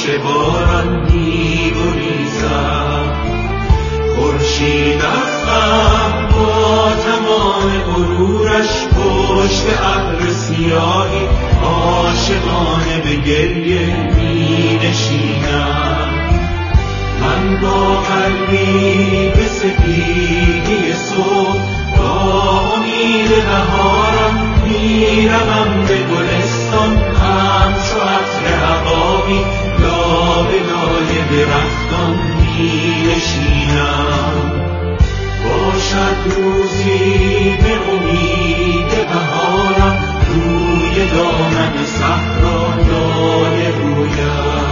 باران می‌گریزد. خورشید از غم با تمام غرورش پشت ابر سیاهی عاشقانه به گریه می‌نشیند. من با قلبی به سپیدی صبح با امید بهاران میروم به گلستان، همچو عطر عقابی لابلای درختان مینشینم. باشد روزی به امید بهاران روی دامن صحرا لاله رویم.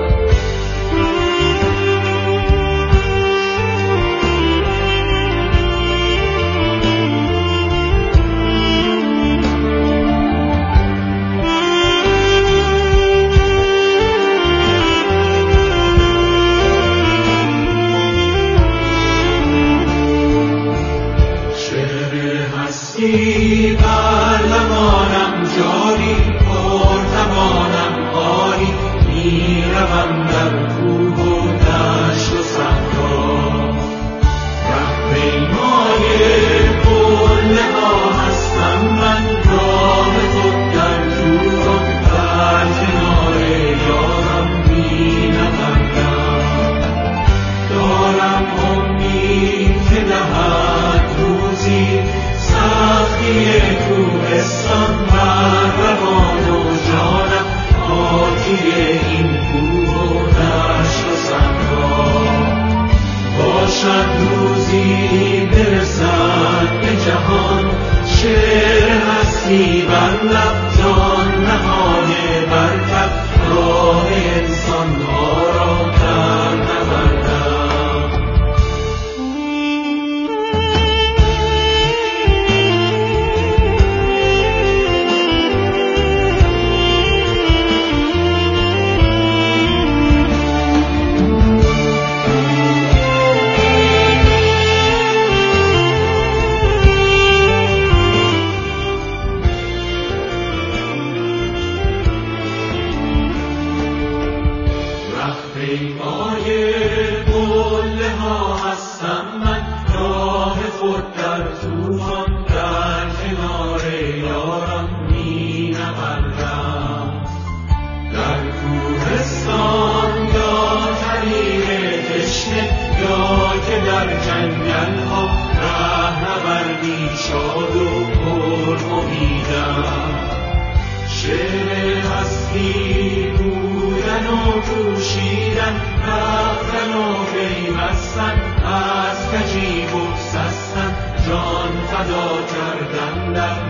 پرلمانم جاری پرتوانم آری، میروم در کوه و دشت و صحرا. رهپیمای قله ها هستم من، راه خود در طوفان در کنار یارم مینوردم. دارم امید که دهد روزی سختی کوهستان بر روان و جانم، آتی این کوه و دشت و صحرا. باشد روزی برسد به جهان شعر هستی بر لب، جان نهاده برکت راه انسان ها را در نوردم. رهپیمای قله ها هستم من، راه خود در طوفان در کنار یاران مینوردم. در کوهستان یا طریق تشنه یا که در جنگل ها رهنوردی شاد و پر امیدم. شعر هستی بودن و کوشیدن، رفتن و پیوستن، از کجی بگسستن، جان فدا کردن در